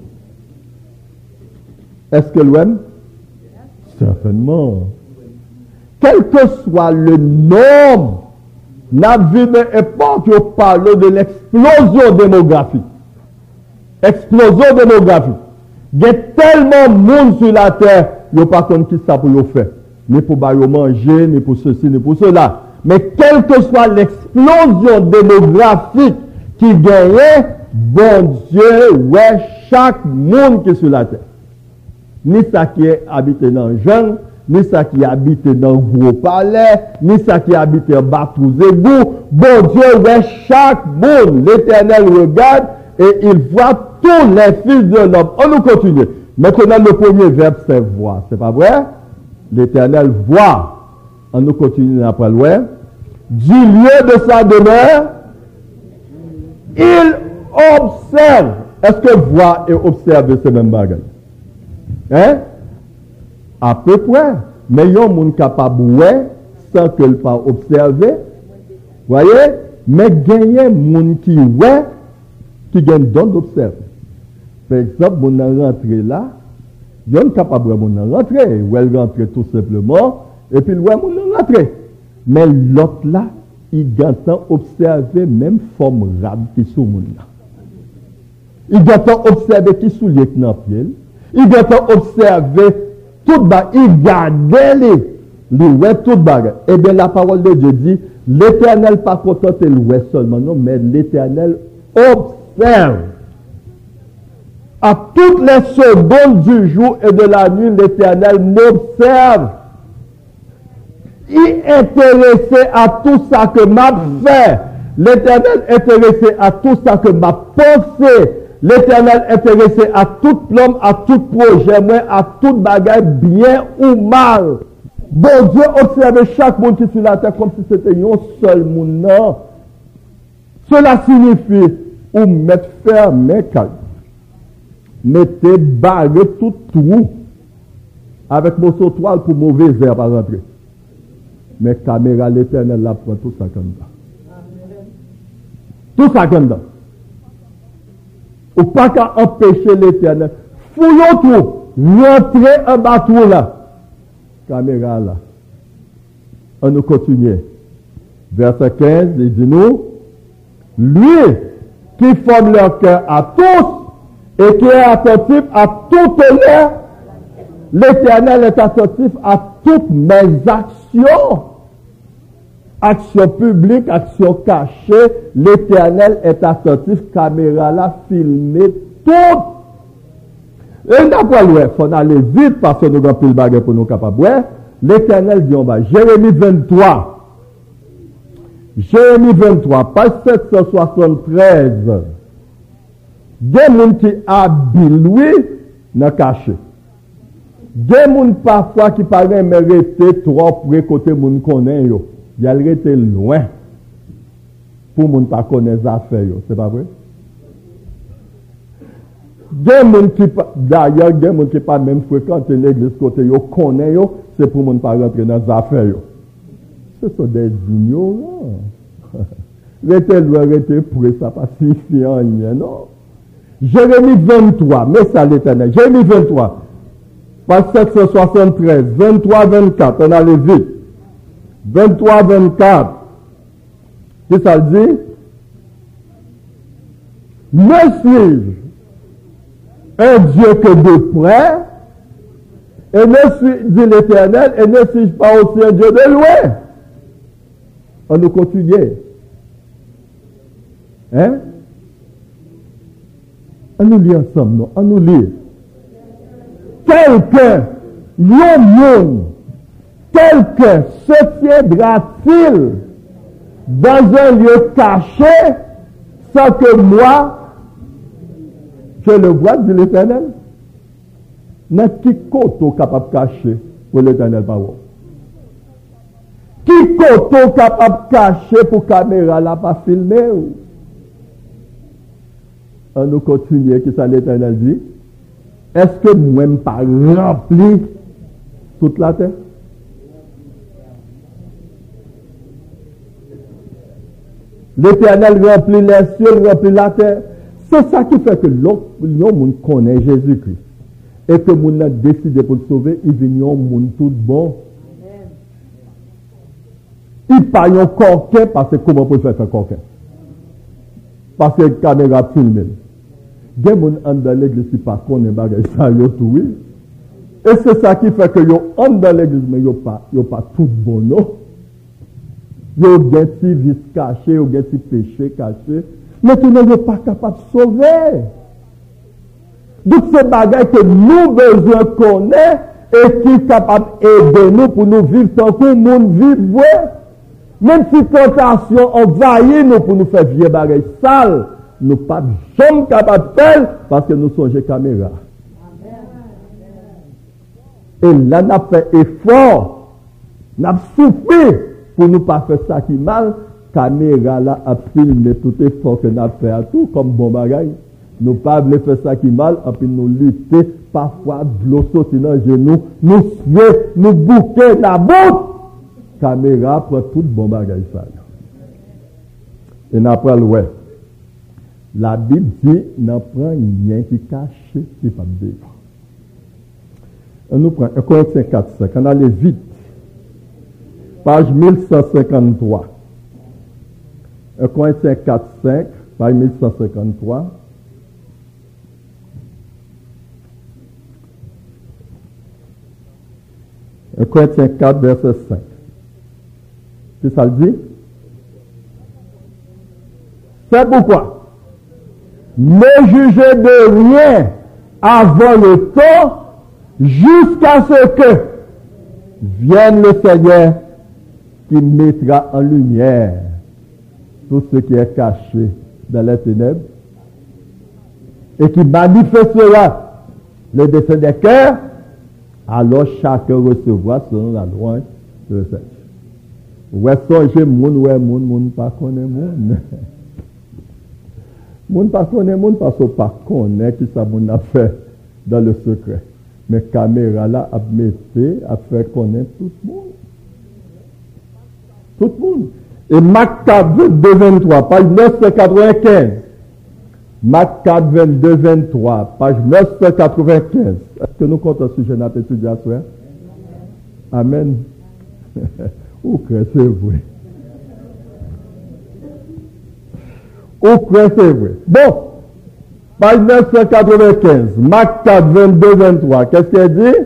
Est-ce que loin? Certainement. Quel que soit le nombre, n'a vu une époque où parle de l'explosion démographique. Explosion démographique. Il y a tellement de monde sur la terre, il n'y a pas contre qui ça pour le faire. Ni pour manger, ni pour ceci, ni pour cela. Mais quelle que soit l'explosion démographique qui gagne, bon Dieu, ouais, chaque monde qui est sur la terre. Ni ça qui est habité dans le jeune, ni ça qui habite dans le gros palais, ni ça qui habite en bas tous égouts. Bon Dieu, ouais, chaque monde, l'Éternel regarde et il voit tous les fils de l'homme. On nous continue. Maintenant, le premier verbe, c'est voir. C'est pas vrai? L'Éternel voit. On nous continue après loin. Du lieu de sa demeure, il observe. Est-ce que voir et observer, c'est le même bagage? Hein? À peu près. Mais il y a un monde capable de voir sans que le pas observer. Voyez? Mais il y a un monde qui voit qui gagne don d'observer. Par exemple, on a rentré là, il y a un capable de rentrer. Ou elle rentre tout simplement, et puis ouais, on rentre. Mais l'autre là, il entend observer même forme rab qui sous mon là. Il entend observer qui sous les pied. Il entend observer tout bas, il garde les, les ouais tout bas. Et bien la parole de Dieu dit, l'Éternel pas contente le ouais seulement, non, mais l'Éternel observe. À toutes les secondes du jour et de la nuit, l'Éternel m'observe. Il est intéressé à tout ça que m'a fait. L'Éternel est intéressé à tout ça que m'a pensé. L'Éternel est intéressé à tout l'homme, à tout projet, à toute bagarre, bien ou mal. Bon Dieu observe chaque monde qui est sur la terre comme si c'était un seul monde. Non. Cela signifie ou mettre fermé calme. Mettez barré tout trou avec mon toile pour mauvais verbe à rentrer. Mais caméra l'Éternel la prend tout ça comme ça. Tout ça comme ça. Ou pas qu'à empêcher l'Éternel. Fouillons tout. Rentrez en bateau là. Caméra là. On nous continue. Verset quinze, il dit nous, lui qui forme leur cœur à tous et qui est attentif à tout honneur, l'Éternel est attentif à toutes mes actions. Action publique, action cachée, l'Éternel est attentif, caméra là, filmer tout. Et d'après lui, il faut aller vite parce que nous avons plus de bagages pour nous capables. L'Éternel dit en bas, Jérémie vingt-trois. Jérémie vingt-trois, page sept cent soixante-treize. Des gens qui habitent, lui, n'a caché. Des gens parfois qui paraissent mériter trop près côté moun connaît yo. Il a été loin pour moun pas connaître les affaires yo, c'est pas vrai? Des gens qui d'ailleurs des gens qui pas même fréquenter l'église côté yo connaît yo, c'est pour moun pas rentrer dans les affaires yo. Ce sont des ignorants. Rester loin, rester près, ça pas signifie rien, non? Jérémie vingt-trois, mais ça l'Éternel. Jérémie vingt-trois. Page sept cent soixante-treize, vingt-trois vingt-quatre, on a les vite. vingt-trois vingt-quatre. Qu'est-ce que ça dit? Ne suis-je un Dieu que de près, et ne suis, dit l'Éternel, et ne suis-je pas aussi un Dieu de loin? On nous continue. Hein? On nous lit ensemble, non? On nous lit. Quelqu'un, le monde, quelqu'un se tiendra-t-il dans un lieu caché sans que moi, je le vois, dit l'Éternel? N'est-ce qui côté capable de cacher pour l'Éternel parole? Qui côté capable de cacher pour caméra là pas filmer? On nous continue, qui ça l'Éternel dit? Est-ce que moi-même pas rempli toute la terre? L'Éternel remplit les cieux, remplit la terre. C'est ça qui fait que l'homme connaît Jésus-Christ. Et que moun a décidé pour le sauver, il vient un monde tout bon. Il pas un coquin parce que comment peut faire un coquin? Parce que la caméra filme. Des gens dans l'église qui pas connaît bagage ça yo tout oui. Et c'est ça qui fait que yo entrent dans l'église mais yo pas yo pas tout bon non. Yo des petits vices cachés, yo des petits péchés cachés, mais tout n'est pas capable de sauver. Donc c'est bagage que nous besoin connaître et qui est capable d'aider nous pour nous vivre tant que le monde vit. Même si tentation envahit nous pour nous faire vivre bagage sale, nous pas jamais capables de faire parce que nous sommes caméra. Et là, nous avons fait effort, nous avons souffert pour ne pas faire ça qui mal. Caméra là a filmé tout effort que nous avons fait à tout comme bon bagage. Nous pas voulu faire ça qui mal, et puis nous lutter, parfois de l'eau sauter dans les genoux, nous suer, nous bouquer la bouche. Caméra prend tout bon bagage ça. Et nous apprenons le ouais. La Bible dit, n'en prend rien qui cache, qui pas de vivre. On nous prend un Corinthiens quatre cinq, on allait vite. Page mille cent cinquante-trois. un Corinthiens quatre cinq, page mille cent cinquante-trois. un Corinthiens quatre, verset cinq. C'est ça le dit? C'est pourquoi? Ne jugez de rien avant le temps, jusqu'à ce que vienne le Seigneur qui mettra en lumière tout ce qui est caché dans les ténèbres et qui manifestera le dessein des cœurs, alors chacun recevra selon la loi de le Seigneur. Ouais, songez, moun, ouais, moun, moun, pas connaît moun. Moun pas connaît moun parce que pas connaît qui ça moun a fait dans le secret. Mais caméra là a mis a fait connaître tout le monde. Tout le monde. Et Marc quatre, deux vingt-trois, page neuf cent quatre-vingt-quinze. Marc quatre, vingt-deux, vingt-trois, page neuf cent quatre-vingt-quinze. Est-ce que nous comptons ce sujet notre étudiant à soi? Amen. Ou que c'est vrai. Ou que c'est vrai. Bon, page neuf cent quatre-vingt-quinze, Marc quatre, vingt-deux, vingt-trois. Qu'est-ce qu'elle dit?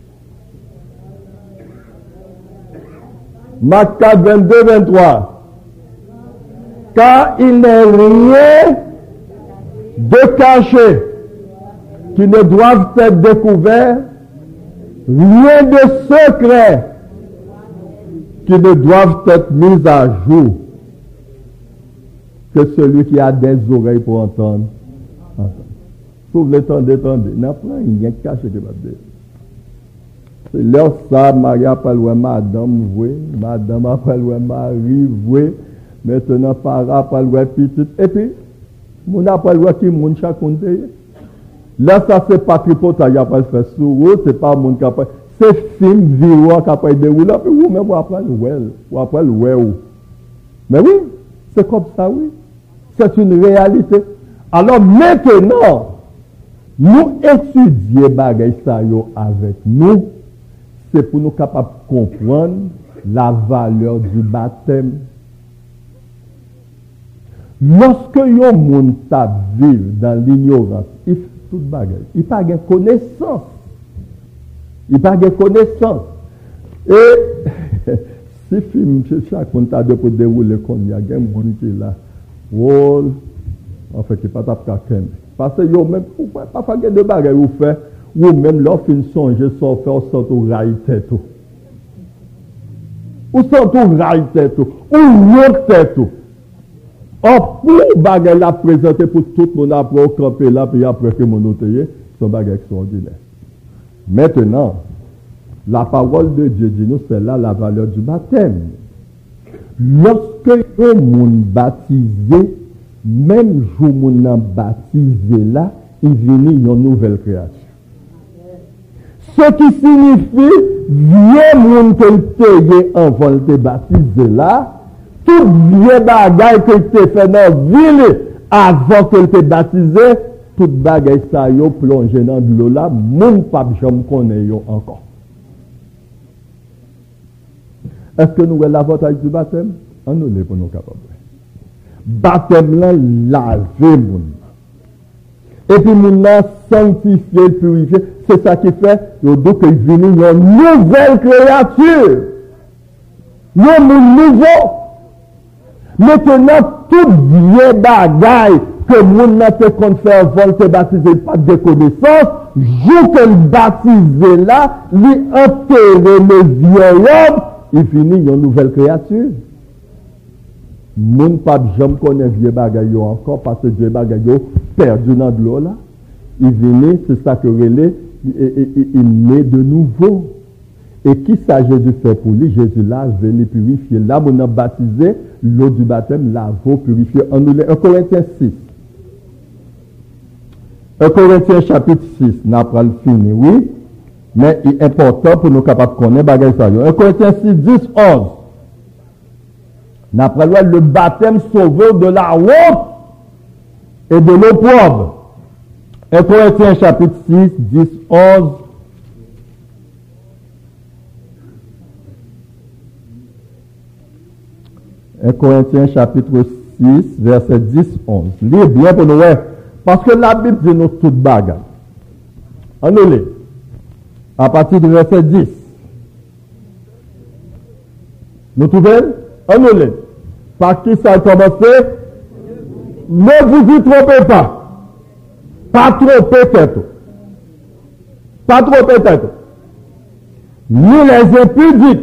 Marc quatre, vingt-deux, vingt-trois. Car il n'est rien de caché qui ne doivent être découverts, rien de secret qui ne doivent être mis à jour, que celui qui a des oreilles pour entendre, entendre. Vous voulez entendre, entendre. Il n'y a pas rien de caché qui va dire. C'est là ça, Marie appelle ouais madame, oui, madame appelle ouais Marie, oui, maintenant parent appelle ouais petite, et puis, mon appelle ouais qui moun chaque monde. Là, ça c'est pas tripotage, il n'y a pas le faire sur c'est pas mon capable. C'est film vidéo qui a déroulé, puis vous même vous appelez ouais, vous appelez ouais. Mais oui, c'est comme ça, oui. C'est une réalité. Alors maintenant, nous étudions bagaille ça yo avec nous, c'est pour nous capables de comprendre la valeur du baptême. Lorsque yon moun ta vive dans l'ignorance, il fait tout bagaille. Il n'a pas de connaissance. Il n'a pas de connaissance. Et si film, chaque monde a pour dérouler comme il y a un monde qui est là. Oh, en fait, il n'y a pas de quelqu'un. Parce que yo même, pourquoi pas faire de bagaille ou fait, ou même lorsqu'il une songe, sans faire, sans tout railler tout. Ou sans tout railler tout. Ou l'autre tout. Or, pour bagaille la présenter pour tout le monde après au camper là, puis après que mon notaire, c'est un bagaille extraordinaire. Maintenant, la parole de Dieu dit nous, c'est là la valeur du baptême. Lorsque un monde baptisé, même jour mon a baptisé là, il vient une nouvelle création. Ce qui signifie, vieux monde que tu en volonté baptisé là, tout vieux bagaille que tu fait dans la ville avant que tu baptisé, tout bagaille ça yo plongé dans de l'eau là, mon pape jamais connaît yo encore. Est-ce que nous avons l'avantage du baptême? On nous l'est pour nous capables. Baptême là, laver mon. Et puis mon sanctifié, purifié. C'est ça qui fait, yo donc il vient une nouvelle créature. Un monde nouveau. Maintenant, tout vieux bagaille que moun n'a fait qu'on fait vol te baptiser pas de connaissance, jour que le baptisé là, lui enterrer le vieux homme, il finit une nouvelle créature. Moun pas jamais connaît vieux bagaille encore parce que vieux bagaille perdu dans de l'eau là. Il vient, c'est ça que relais, il naît de nouveau. Et qui ça Jésus fait pour lui? Jésus l'a venu purifier. Là, on a baptisé, l'eau du baptême l'a purifié. En nous, un Corinthiens six. un Corinthiens chapitre six, n'a pas le fini, oui. Mais il est important pour nous capables de connaître bagage ça. un Corinthiens six, dix, onze. N'a pas le baptême sauveur de la honte et de l'opprobre. un Corinthiens chapitre six, dix, onze. un Corinthiens chapitre six, verset dix, onze. Lisez bien pour nous, parce que la Bible dit nous toute bagarre. On nous lit. À partir du verset dix. Nous trouvons? On nous lit. Par qui ça a commencé? Ne vous y trompez pas. Pas tromper tête. Pas tromper tête. Ni les impudiques,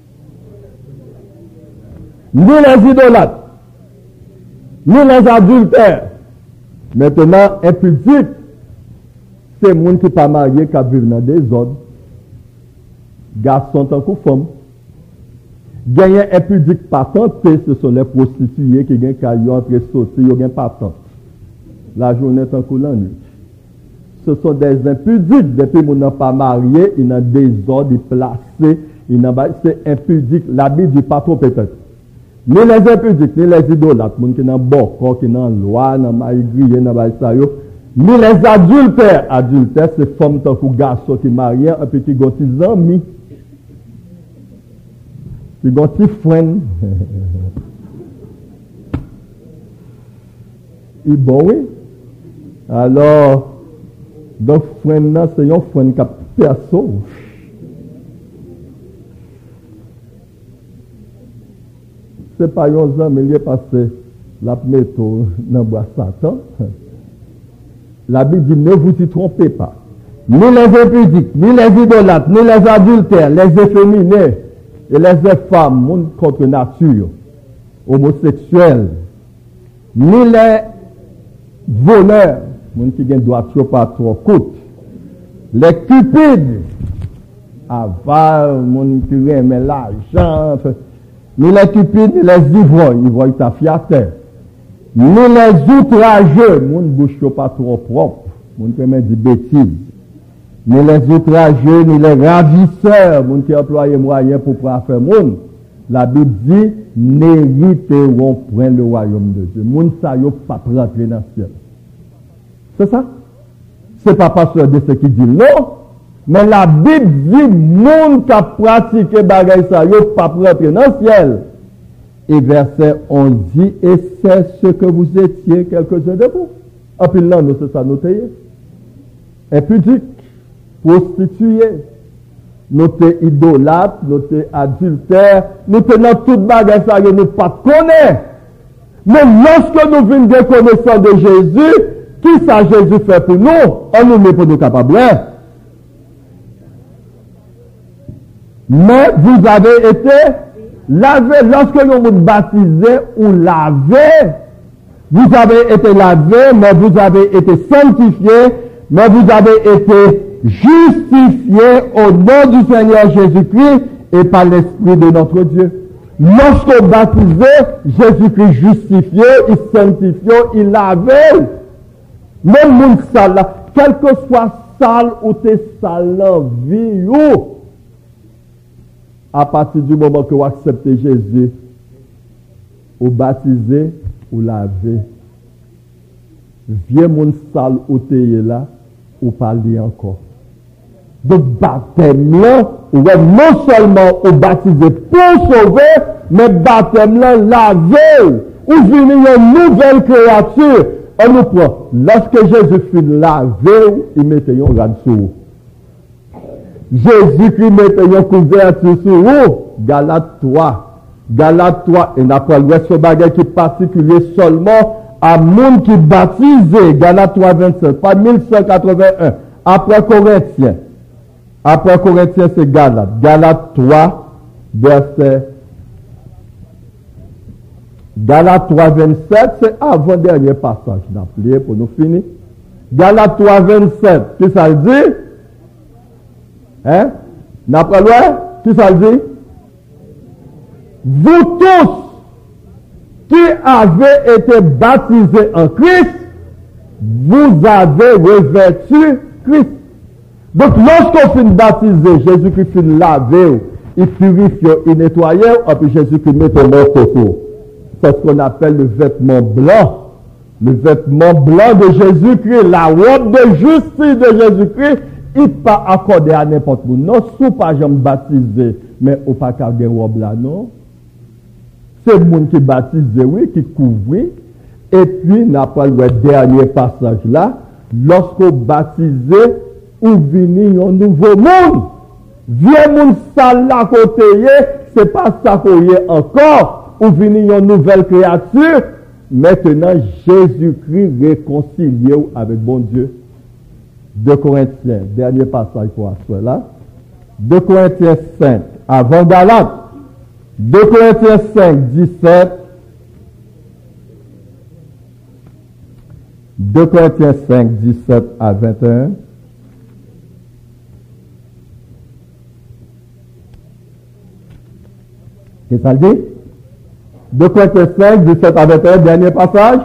ni les idolâtres, ni les adultères. Maintenant, impudique, c'est le monde qui n'est pas marié, qui vit dans des ordres. Garçon tant que femme. Gagner impudique patenté, ce sont les prostituées qui gagnent caillou entre sauter, ils gagnent patente. La journée tant que la nuit. Ce sont des impudiques, depuis qu'on n'a pas marié, ils ont des ordres, ils placés, ils n'ont pas, c'est impudique. La Bible dit pas trop peut-être. ni les impudiques, ni les idolâtres, les gens qui sont bon, qui sont loi, dans la grille, dans la ni les adultères. Adultères, c'est femmes ou garçons qui marient, un petit qui ont des amis, qui ont des frères. Et bon, oui. Alors, donc, frère, c'est un frère qui a personne. C'est pas un homme, mais il est passé la méthode dans le bois Satan. La Bible dit, ne vous y trompez pas. Ni les impudiques, ni les idolâtres, ni les adultères, les efféminés et les femmes, monde contre nature, homosexuels, ni les voleurs, monde qui gagne droit pas trop coûte, les cupides, avares, monde qui aime l'argent, ni les cupides, ni les ivrognes, ivrognes ta fiateur. Ni les outrageux, mon bouche pas trop propre, mon qui aime des bêtises. Ni les outrageux, ni les ravisseurs, mon qui emploie moyens pour pouvoir faire monde. La Bible dit, n'hériteront point le royaume de Dieu. Moun sa yo pas rentrer dans le ciel. C'est ça? C'est pas pasteur de ce qui dit non, mais la Bible dit, moun qui a pratiqué bagay sa yo pas rentrer dans le ciel. Et verset onze dit, et c'est ce que vous étiez quelques-uns de vous. Et puis là, nous, c'est ça, nous taillons. Impudiques, prostituées, nous sommes idolâtres, nous sommes adultères, nous tenons toute bagarre, ça, nous ne pas connaître. Mais lorsque nous venons de connaissance de Jésus, qui ça Jésus fait pour nous, on nous met pour nous capables. Mais vous avez été lavé, lorsque nous vous baptisez ou lavé, vous avez été lavé, mais vous avez été sanctifié, mais vous avez été justifié au nom du Seigneur Jésus-Christ et par l'Esprit de notre Dieu. Lorsque vous baptisez, Jésus-Christ justifié, il sanctifié, il lavé. Même mon sale, quel que soit sale ou t'es sale en vie, ou, à partir du moment que vous acceptez Jésus, vous baptisez ou lavez. Viens mon sale ou t'es là, ou parler encore. Donc, baptême là, ouais, non seulement vous baptisez pour sauver, mais baptême là, laver, ou venir une nouvelle créature. On nous prend, lorsque Jésus fut lavé, il mettait un rad sur vous. Jésus-Christ mettait une couverture sur vous. Galates trois. Galates trois. Et n'après le ce bagage qui est particulier seulement à monde qui baptisé. Galates trois, vingt-sept. Pas mille cent quatre-vingt-un. Après Corinthiens. Après Corinthiens, c'est Galates. Galates trois, verset. Galates trois, vingt-sept, c'est avant-dernier passage. D'appelé pour nous finir. Galates trois, vingt-sept. Qu'est-ce que ça dit? Hein? D'après lui, qui ça dit? Vous tous qui avez été baptisés en Christ, vous avez revêtu Christ. Donc, lorsqu'on finit baptiser, Jésus-Christ finit laver, il purifie, il nettoie, et puis Jésus-Christ met au morceau. C'est ce qu'on appelle le vêtement blanc. Le vêtement blanc de Jésus-Christ, la robe de justice de Jésus-Christ, il n'est pas accordé à n'importe où. Non, sous pas jamais baptisé, mais au pas qu'à une robe là, non. C'est le monde qui baptise, oui, qui couvre. Et puis, n'a pas le dernier passage là, lorsqu'on baptisé, ou vini un nouveau monde. Vieux monde sale là côté, c'est pas ça qu'on y est encore, ou vini une nouvelle créature. Maintenant, Jésus-Christ réconcilié avec bon Dieu. deux Corinthiens, dernier passage pour asseoir là. deux Corinthiens cinq, avant Galates. deux Corinthiens cinq, dix-sept. deux Corinthiens cinq, dix-sept à vingt et un. Qu'est-ce que ça dit? deux Corinthiens cinq, dix-sept à vingt et un, dernier passage.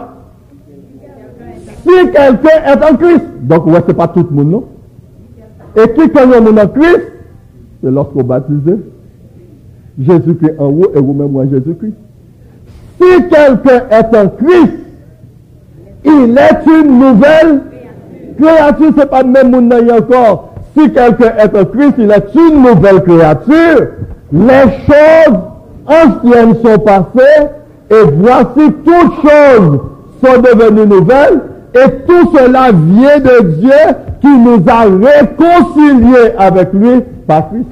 Si quelqu'un est en Christ, donc ouais, c'est pas tout le monde, non? Et qui connaît le monde en Christ? C'est lorsqu'on baptise Jésus-Christ en haut et vous-même en Jésus-Christ. Si quelqu'un est en Christ, il est une nouvelle créature. Ce n'est pas le même monde encore. Si quelqu'un est en Christ, il est une nouvelle créature. Les choses anciennes sont passées et voici toutes choses sont devenues nouvelles et tout cela vient de Dieu qui nous a réconciliés avec lui par Christ.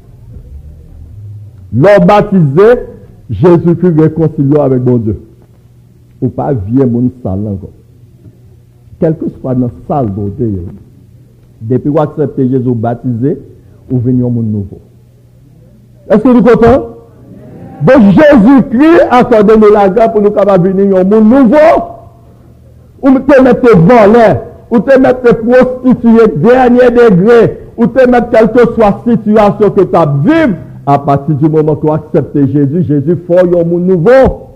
L'homme baptisé, Jésus-Christ réconcilié avec mon Dieu. Ou pas vieux mon sale encore. Quel que soit notre sale beauté, depuis qu'on accepte Jésus baptisé, ou venir au monde nouveau. Est-ce que vous êtes content? Donc Jésus-Christ accorde-nous la grâce pour nous capables de venir au monde nouveau. Ou te mettre voleur, ou te mettre prostituée dernier degré, ou te mettre quelle que soit la situation que tu as vivre, à partir du moment que tu acceptes Jésus, Jésus fait un monde nouveau.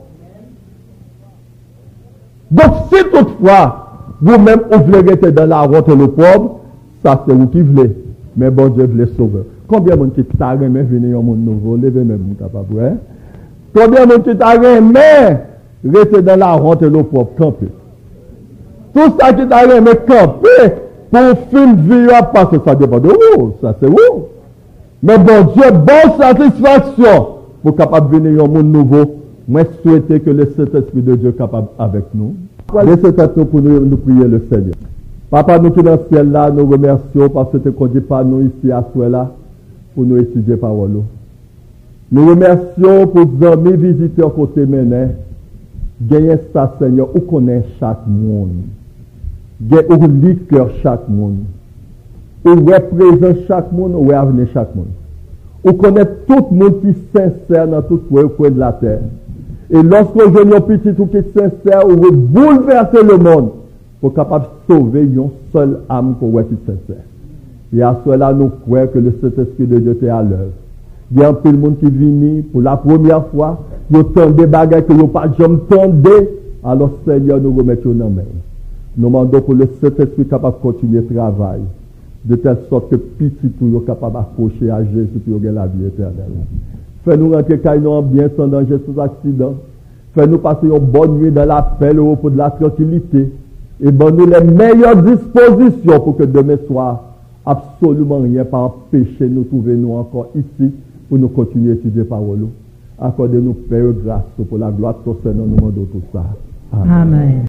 Donc si toutefois, vous-même vous voulez rester dans la honte et le pauvre, ça c'est vous qui voulez. Mais bon Dieu voulait sauver. Combien de gens qui t'a aimé venir au monde nouveau, levez-moi vous capable, hein? Combien de gens qui t'a aimé rester dans la honte et le pauvre, camper? Tout ça qui t'a aimé camper pour film vivre parce que ça dépend de vous, ça c'est vous. Mais bon Dieu, bonne satisfaction pour capable de venir au monde nouveau. Moi, je souhaite que le Saint-Esprit de Dieu soit capable avec nous. Laissez nous pour nous, nous prier le Seigneur. Papa, nous qui dans le ciel là, nous remercions parce que tu conduis pas nous ici à soi là pour nous étudier parole. Nous remercions pour les amis visiteurs côté mené. Gagnez ça, Seigneur, où connaît chaque monde. Gagnez où lit cœur chaque monde. Où représente chaque monde, où avenir chaque monde. Où connaît tout le monde qui est sincère dans tout le coin de la terre. Et lorsque je viens un petit tout qui est sincère, on veut bouleverser le monde pour capable de sauver une seule âme pour être sincère. Et à cela, nous croyons que le Saint-Esprit de Dieu est à l'œuvre. Il y a un peu de monde qui vient pour la première fois, ils entendent des bagages que nous n'avons pas jamais entendu. Alors, Seigneur, nous remettons dans la main. Nous demandons que le Saint-Esprit soit capable de continuer le travail, de telle sorte que petit tout est capable d'accrocher à Jésus pour la vie éternelle. Fais-nous rentrer caillou bien sans danger, sans accident. Fais-nous passer une bonne nuit dans la paix, le repos de la tranquillité. Et donne-nous les meilleures dispositions pour que demain soir, absolument rien par péché nous trouver nous encore ici pour nous continuer à étudier parole. Accordez-nous paix et grâce pour la gloire de ton Seigneur, nous demandons tout ça. Amen. Amen.